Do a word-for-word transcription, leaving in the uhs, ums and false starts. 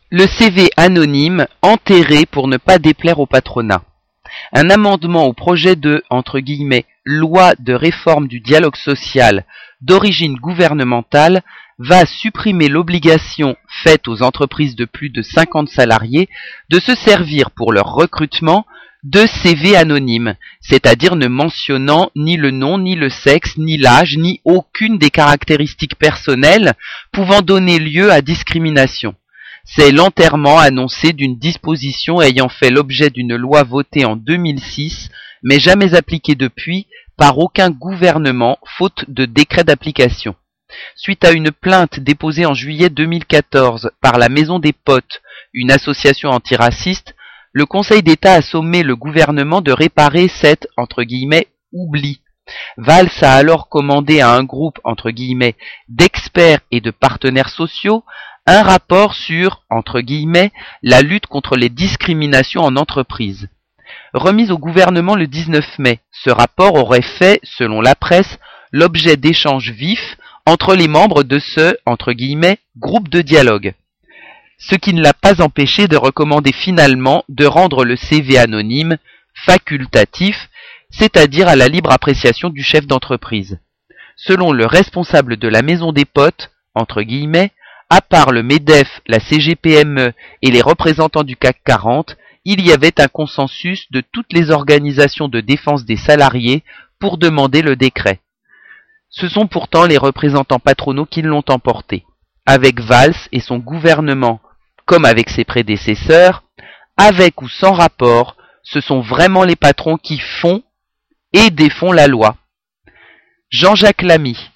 Le C V anonyme enterré pour ne pas déplaire au patronat. Un amendement au projet de entre guillemets, loi de réforme du dialogue social d'origine gouvernementale va supprimer l'obligation faite aux entreprises de plus de cinquante salariés de se servir pour leur recrutement de C V anonymes, c'est-à-dire ne mentionnant ni le nom, ni le sexe, ni l'âge, ni aucune des caractéristiques personnelles pouvant donner lieu à discrimination. C'est l'enterrement annoncé d'une disposition ayant fait l'objet d'une loi votée en deux mille six, mais jamais appliquée depuis par aucun gouvernement, faute de décret d'application. Suite à une plainte déposée en juillet deux mille quatorze par la Maison des Potes, une association antiraciste, le Conseil d'État a sommé le gouvernement de réparer cet, entre guillemets, oubli. Valls a alors commandé à un groupe, entre guillemets, d'experts et de partenaires sociaux un rapport sur, entre guillemets, la lutte contre les discriminations en entreprise. Remis au gouvernement le dix-neuf mai, ce rapport aurait fait, selon la presse, l'objet d'échanges vifs entre les membres de ce, entre guillemets, groupe de dialogue. Ce qui ne l'a pas empêché de recommander finalement de rendre le C V anonyme facultatif, c'est-à-dire à la libre appréciation du chef d'entreprise. Selon le responsable de la Maison des Potes, entre guillemets, à part le MEDEF, la C G P M E et les représentants du C A C quarante, il y avait un consensus de toutes les organisations de défense des salariés pour demander le décret. Ce sont pourtant les représentants patronaux qui l'ont emporté. Avec Valls et son gouvernement, comme avec ses prédécesseurs, avec ou sans rapport, ce sont vraiment les patrons qui font et défont la loi. Jean-Jacques Lamy,